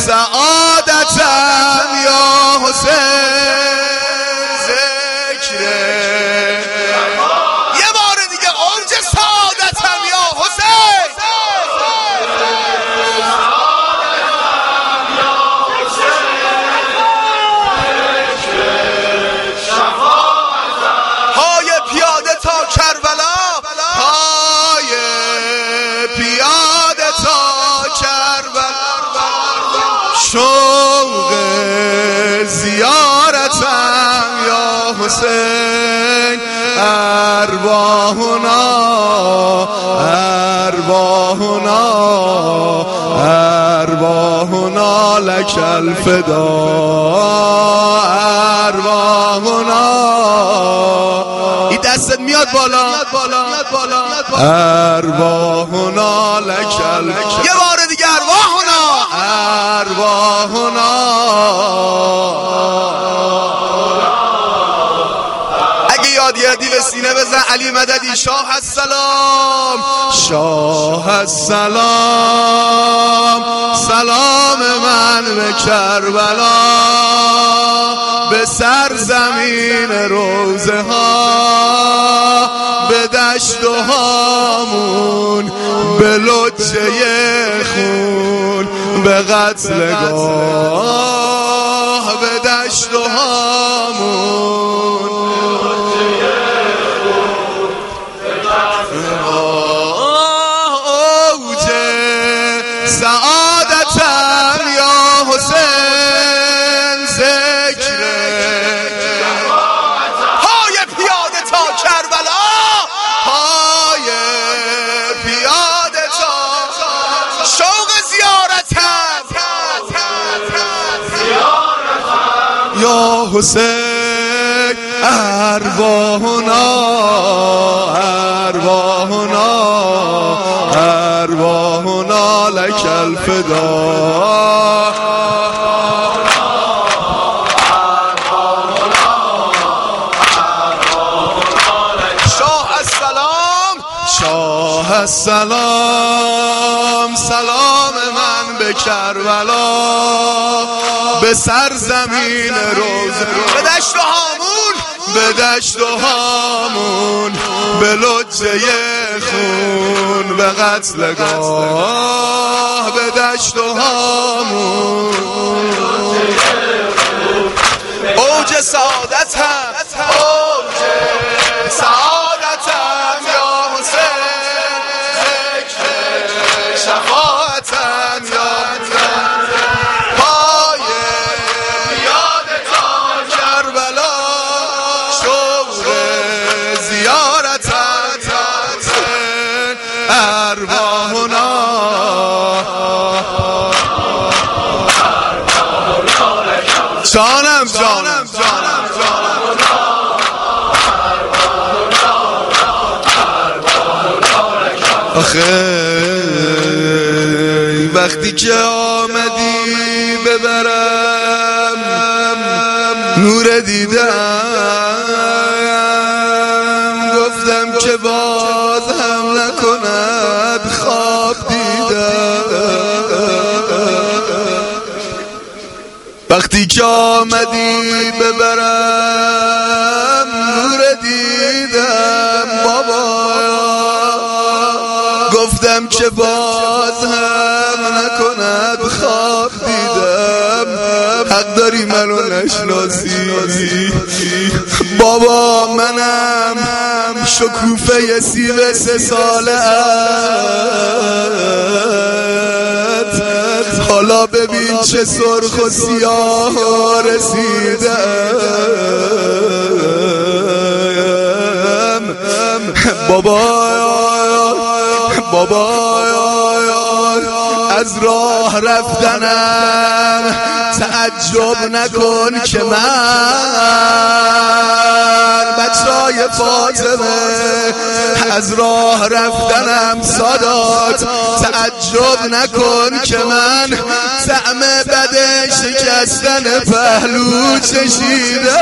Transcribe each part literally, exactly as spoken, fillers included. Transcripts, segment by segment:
سعادتم یا حسین ذکره یه بار دیگه اوج سعادتم یا حسین پای پیاده تا کربلا پای پیاده تا کربلا شوق زیارتم یا حسین ارواحنا ارواحنا ارواحنا لك الفدا ارواحنا این دستت میاد بالا ارواحنا لك الفدا یه بار دیگه ارواحنا ارواحنا اگه یاد یادی به سینه بزن علی مددی شاه السلام شاه السلام سلام من به کربلا به سرزمین روزه ها به دشت و هامون به لجه خون به قتلگاه به دشت و هامون اوج سعادتم یا حسین ذکره پای پیاده تا کربلا پای پیاده تا شوق زیارتم یا حسین ارواحنا ارواحنا ارواحنا لك الفدا شاه السلام شاه السلام سلام من به کربلا به سرزمین روزه به دشت و هامون به دشت و هامون به لجه خون به قتلگاه به دشت و هامون اوج سعادتم اوج سعادتم یا حسین ذکر شفاعتم یا پای یاد تا کربلا شوق زیارتم ارواحنا جانم جانم جانم آخه وقتی که آمدی ببرم نور دیدم گفتم که باز هم نکند خواب دیدم وقتی که آمدی ببرم نور دیدم بابا گفتم که باز هم نکند خواب دیدم حق داری منو نشناسی بابا منم شکوفه سیب سه ساله حالا ببین چه سرخ و سیاه رسیدم بابا بابا از راه رفتنم تعجب نکن که من بچهای فاطمه از راه رفتنم سادات تعجب نکن که من طعم بد شکستن پهلو چشیدم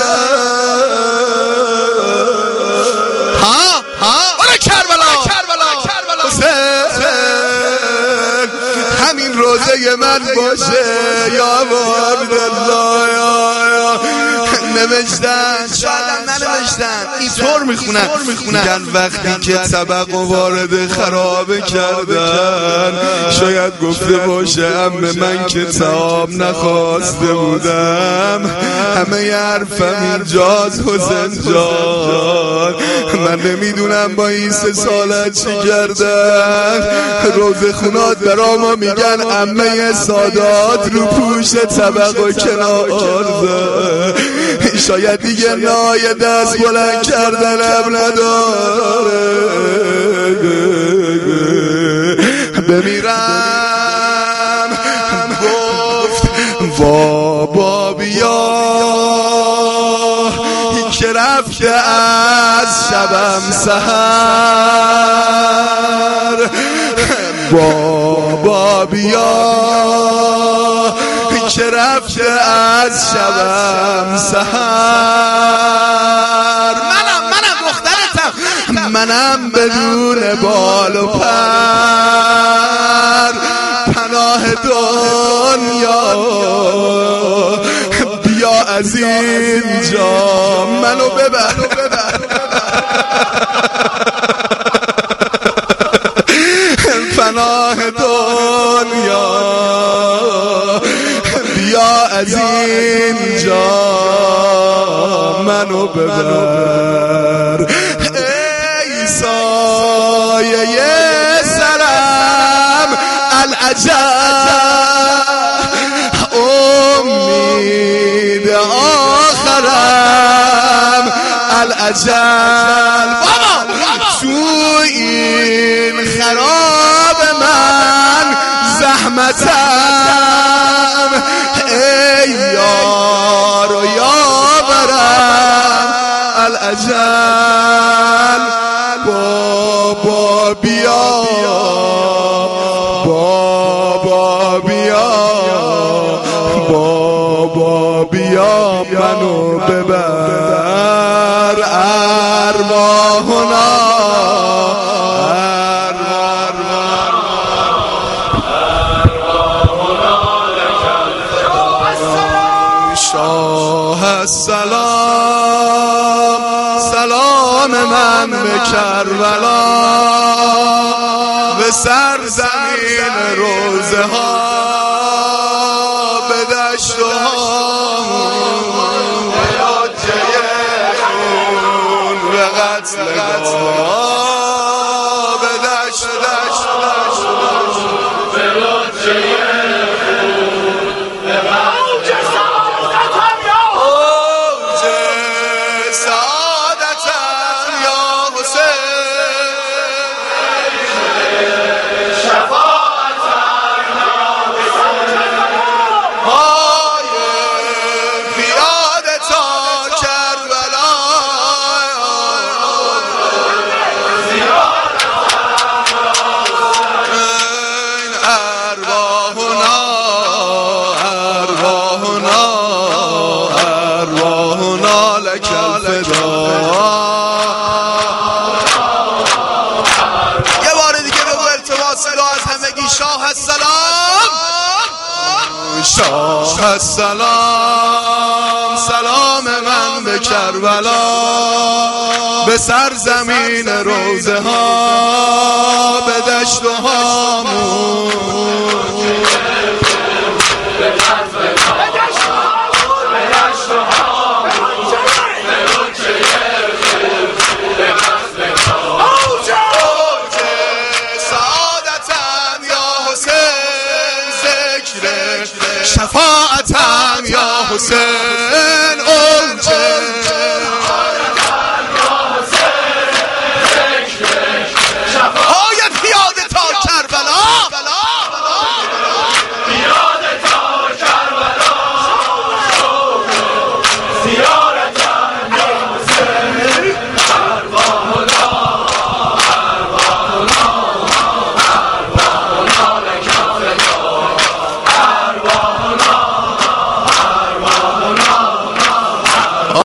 ها ها کربلا کربلا همین روزه من باشه یا عبدالله. یا نوشتن شاید ننوشتن اینطور میخونن میگن وقتی که طبق و وارد خرابه کردن شاید گفته باشه عمه من که طعام نخواسته بودم، همه حرفم اینجاست حسین جان، من نمیدونم با این سه سالت چی کردن. روزه خونات برام میگن عمه سادات رو پوش طبق و کنار زد، شاید دیگه نای دست بلند کردنم نداره، بمیرم گفت بابا بیا که رفته از شبم سحر، بابا بیا که رفته از شبم سحر، منم منم دخترتم، منم بدون بال و پر، پناه دنیا بیا از اینجا منو ببر، پناه دنیا بیا از اینجا منو ببر، ای سایه سرم العجب امید آخرم العجل، تو این خراب من زحمتم ای یار و یاورم العجل، بابا بیا بابا بیا بابا بیا منو ببر، ارواحنا شاه السلام، سلام من به کربلا، به سرزمین روزه ها، به دشت و هامون، به لجه خون، به قتل گاه، به دشت دشت دشت به لجه شاه السلام، شاه السلام، سلام من به کربلا، به سرزمین روزه ها، به دشت و هامون، شفاعتم یا حسین.